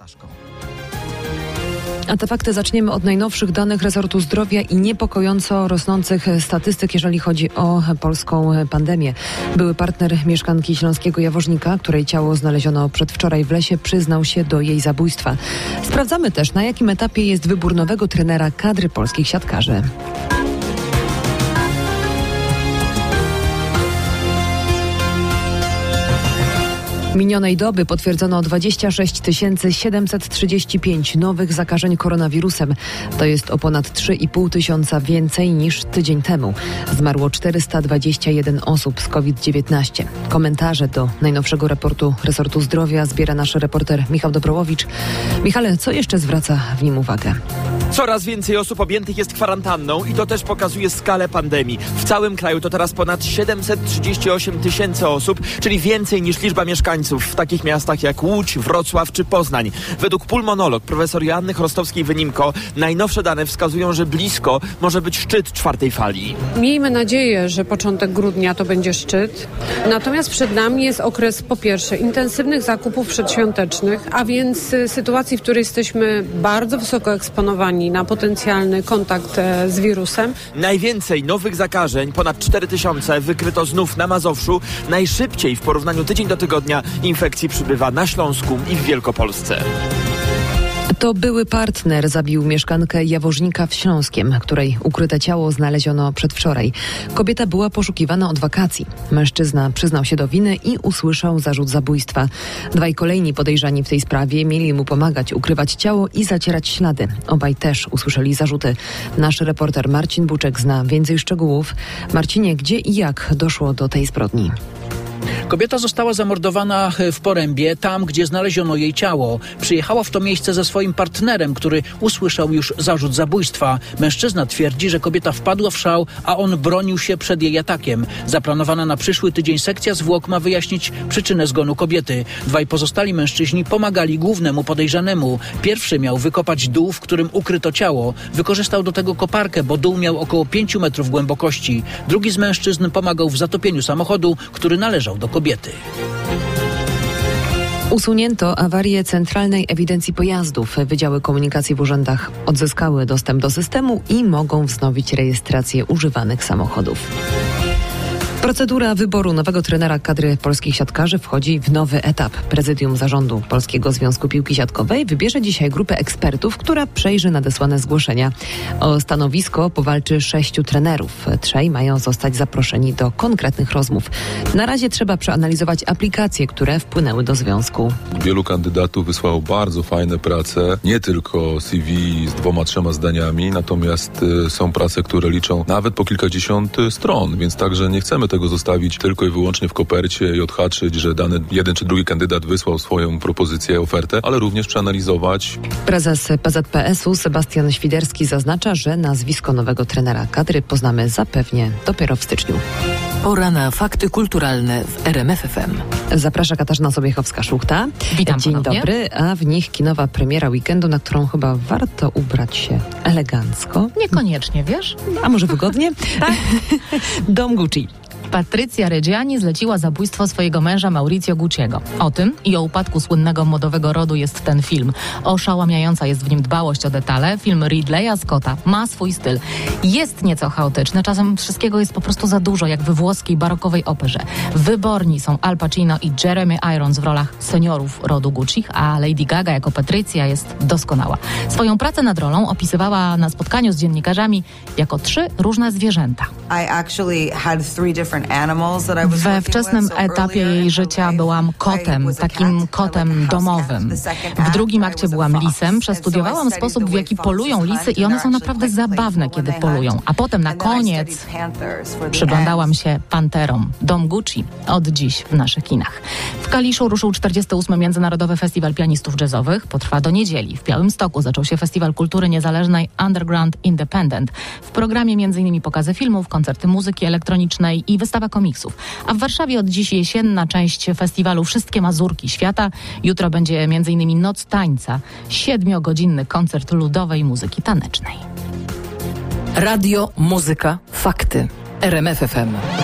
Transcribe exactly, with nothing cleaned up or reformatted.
Staszko. A te fakty zaczniemy od najnowszych danych resortu zdrowia i niepokojąco rosnących statystyk, jeżeli chodzi o polską pandemię. Były partner mieszkanki śląskiego Jaworznika, której ciało znaleziono przedwczoraj w lesie, przyznał się do jej zabójstwa. Sprawdzamy też, na jakim etapie jest wybór nowego trenera kadry polskich siatkarzy. Minionej doby potwierdzono dwadzieścia sześć tysięcy siedemset trzydzieści pięć nowych zakażeń koronawirusem. To jest o ponad trzy i pół tysiąca więcej niż tydzień temu. Zmarło czterysta dwadzieścia jeden osób z kowid dziewiętnaście. Komentarze do najnowszego raportu resortu zdrowia zbiera nasz reporter Michał Dobrołowicz. Michale, co jeszcze zwraca w nim uwagę? Coraz więcej osób objętych jest kwarantanną i to też pokazuje skalę pandemii. W całym kraju to teraz ponad siedemset trzydzieści osiem tysięcy osób, czyli więcej niż liczba mieszkańców w takich miastach jak Łódź, Wrocław czy Poznań. Według pulmonolog profesor Joanny Chrostowskiej-Wynimko najnowsze dane wskazują, że blisko może być szczyt czwartej fali. Miejmy nadzieję, że początek grudnia to będzie szczyt. Natomiast przed nami jest okres po pierwsze intensywnych zakupów przedświątecznych, a więc y, sytuacji, w której jesteśmy bardzo wysoko eksponowani na potencjalny kontakt e, z wirusem. Najwięcej nowych zakażeń, ponad cztery tysiące, wykryto znów na Mazowszu. Najszybciej w porównaniu tydzień do tygodnia infekcji przybywa na Śląsku i w Wielkopolsce. To były partner zabił mieszkankę Jaworznika w Śląskiem, której ukryte ciało znaleziono przedwczoraj. Kobieta była poszukiwana od wakacji. Mężczyzna przyznał się do winy i usłyszał zarzut zabójstwa. Dwaj kolejni podejrzani w tej sprawie mieli mu pomagać ukrywać ciało i zacierać ślady. Obaj też usłyszeli zarzuty. Nasz reporter Marcin Buczek zna więcej szczegółów. Marcinie, gdzie i jak doszło do tej zbrodni? Kobieta została zamordowana w Porębie, tam gdzie znaleziono jej ciało. Przyjechała w to miejsce ze swoim partnerem, który usłyszał już zarzut zabójstwa. Mężczyzna twierdzi, że kobieta wpadła w szał, a on bronił się przed jej atakiem. Zaplanowana na przyszły tydzień sekcja zwłok ma wyjaśnić przyczynę zgonu kobiety. Dwaj pozostali mężczyźni pomagali głównemu podejrzanemu. Pierwszy miał wykopać dół, w którym ukryto ciało. Wykorzystał do tego koparkę, bo dół miał około pięciu metrów głębokości. Drugi z mężczyzn pomagał w zatopieniu samochodu, który należał do kobiety. Usunięto awarię Centralnej Ewidencji Pojazdów. Wydziały komunikacji w urzędach odzyskały dostęp do systemu i mogą wznowić rejestrację używanych samochodów. Procedura wyboru nowego trenera kadry polskich siatkarzy wchodzi w nowy etap. Prezydium Zarządu Polskiego Związku Piłki Siatkowej wybierze dzisiaj grupę ekspertów, która przejrzy nadesłane zgłoszenia. O stanowisko powalczy sześciu trenerów. Trzej mają zostać zaproszeni do konkretnych rozmów. Na razie trzeba przeanalizować aplikacje, które wpłynęły do związku. Wielu kandydatów wysłało bardzo fajne prace, nie tylko C V z dwoma, trzema zdaniami, natomiast y, są prace, które liczą nawet po kilkadziesiąt stron, więc także nie chcemy tego zostawić tylko i wyłącznie w kopercie i odhaczyć, że dany jeden czy drugi kandydat wysłał swoją propozycję, ofertę, ale również przeanalizować. Prezes P Z P S u Sebastian Świderski zaznacza, że nazwisko nowego trenera kadry poznamy zapewnie dopiero w styczniu. Pora na fakty kulturalne w R M F F M. Zaprasza Katarzyna Sobiechowska-Szuchta. Witam Dzień ponownie. dobry, a w nich kinowa premiera weekendu, na którą chyba warto ubrać się elegancko. Niekoniecznie, wiesz? A może wygodnie? Tak. Dom Gucci. Patrycja Reggiani zleciła zabójstwo swojego męża Maurizio Gucciego. O tym i o upadku słynnego modowego rodu jest ten film. Oszałamiająca jest w nim dbałość o detale. Film Ridleya Scotta ma swój styl. Jest nieco chaotyczny, czasem wszystkiego jest po prostu za dużo, jak we włoskiej barokowej operze. Wyborni są Al Pacino i Jeremy Irons w rolach seniorów rodu Gucci, a Lady Gaga jako Patrycja jest doskonała. Swoją pracę nad rolą opisywała na spotkaniu z dziennikarzami jako trzy różne zwierzęta. We wczesnym etapie jej życia byłam kotem, takim kotem domowym. W drugim akcie byłam lisem, przestudiowałam sposób, w jaki polują lisy i one są naprawdę zabawne, kiedy polują. A potem na koniec przyglądałam się panterom. Dom Gucci od dziś w naszych kinach. W Kaliszu ruszył czterdziesty ósmy Międzynarodowy Festiwal Pianistów Jazzowych. Potrwa do niedzieli. W Białymstoku zaczął się Festiwal Kultury Niezależnej Underground Independent. W programie między innymi pokazy filmów, koncerty muzyki elektronicznej i wystawa komiksów. A w Warszawie od dziś jesienna część festiwalu Wszystkie Mazurki Świata. Jutro będzie między innymi Noc Tańca, siedmiogodzinny koncert ludowej muzyki tanecznej. Radio, muzyka, fakty. R M F F M.